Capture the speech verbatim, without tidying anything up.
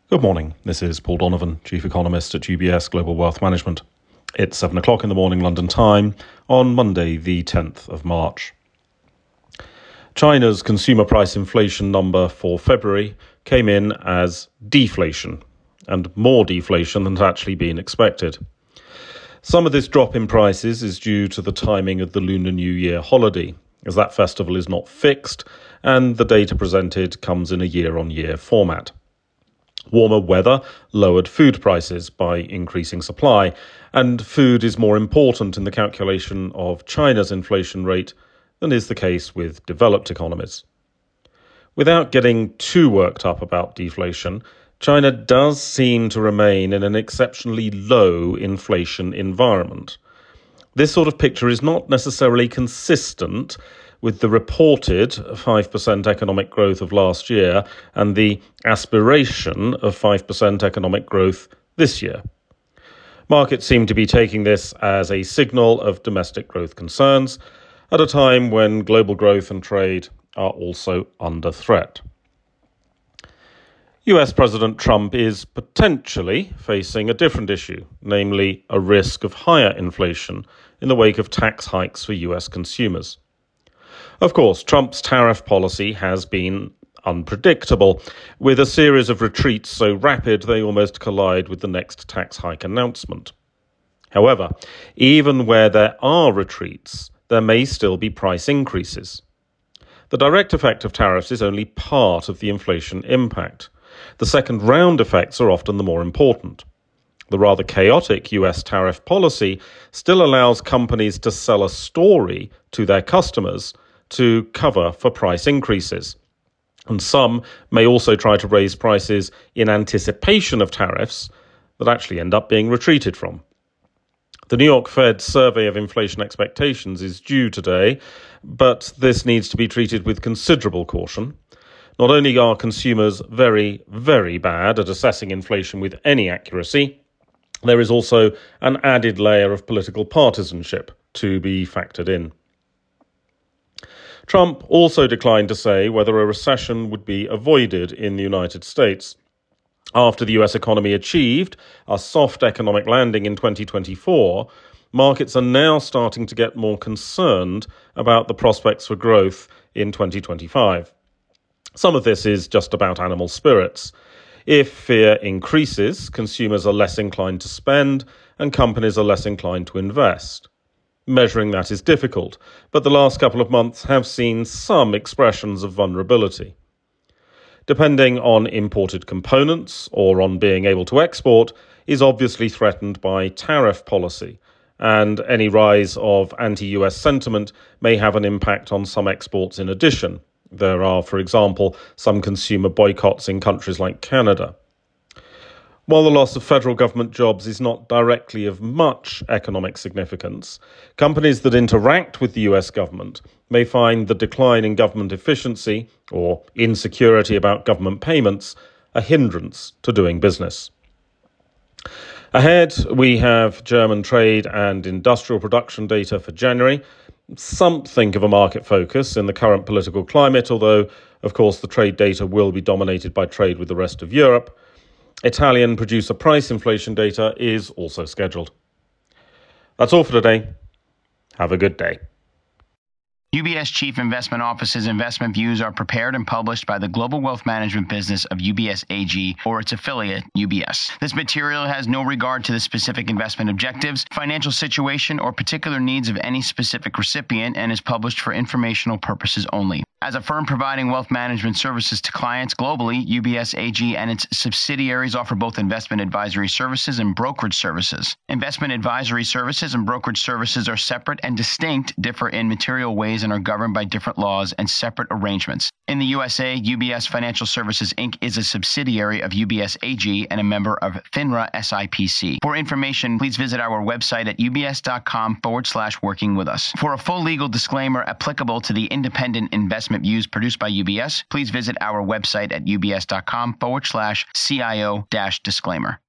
Good morning. This is Paul Donovan, Chief Economist at U B S Global Wealth Management. It's seven o'clock in the morning London time on Monday, the tenth of March. China's consumer price inflation number for February came in as deflation, and more deflation than had actually been expected. Some of this drop in prices is due to the timing of the Lunar New Year holiday, as that festival is not fixed, and the data presented comes in a year-on-year format. Warmer weather lowered food prices by increasing supply, and food is more important in the calculation of China's inflation rate than is the case with developed economies. Without getting too worked up about deflation, China does seem to remain in an exceptionally low inflation environment. This sort of picture is not necessarily consistent with the reported five percent economic growth of last year and the aspiration of five percent economic growth this year. Markets seem to be taking this as a signal of domestic growth concerns at a time when global growth and trade are also under threat. U S President Trump is potentially facing a different issue, namely a risk of higher inflation in the wake of tax hikes for U S consumers. Of course, Trump's tariff policy has been unpredictable, with a series of retreats so rapid they almost collide with the next tax hike announcement. However, even where there are retreats, there may still be price increases. The direct effect of tariffs is only part of the inflation impact. The second round effects are often the more important. The rather chaotic U S tariff policy still allows companies to sell a story to their customers to cover for price increases. And some may also try to raise prices in anticipation of tariffs that actually end up being retreated from. The New York Fed survey of inflation expectations is due today, but this needs to be treated with considerable caution. Not only are consumers very, very bad at assessing inflation with any accuracy, there is also an added layer of political partisanship to be factored in. Trump also declined to say whether a recession would be avoided in the United States. After the U S economy achieved a soft economic landing in twenty twenty-four, markets are now starting to get more concerned about the prospects for growth in twenty twenty-five. Some of this is just about animal spirits. If fear increases, consumers are less inclined to spend and companies are less inclined to invest. Measuring that is difficult, but the last couple of months have seen some expressions of vulnerability. Depending on imported components or on being able to export is obviously threatened by tariff policy, and any rise of anti-U S sentiment may have an impact on some exports in addition. There are, for example, some consumer boycotts in countries like Canada. While the loss of federal government jobs is not directly of much economic significance, companies that interact with the U S government may find the decline in government efficiency or insecurity about government payments a hindrance to doing business. Ahead, we have German trade and industrial production data for January, something of a market focus in the current political climate, although, of course, the trade data will be dominated by trade with the rest of Europe. Italian producer price inflation data is also scheduled. That's all for today. Have a good day. U B S Chief Investment Office's investment views are prepared and published by the global wealth management business of U B S A G or its affiliate, U B S. This material has no regard to the specific investment objectives, financial situation, or particular needs of any specific recipient and is published for informational purposes only. As a firm providing wealth management services to clients globally, U B S A G and its subsidiaries offer both investment advisory services and brokerage services. Investment advisory services and brokerage services are separate and distinct, differ in material ways, and are governed by different laws and separate arrangements. In the U S A, U B S Financial Services Incorporated is a subsidiary of U B S A G and a member of FINRA S I P C. For information, please visit our website at ubs.com forward slash working with us. For a full legal disclaimer applicable to the independent investment views produced by U B S, please visit our website at ubs.com forward slash CIO dash disclaimer.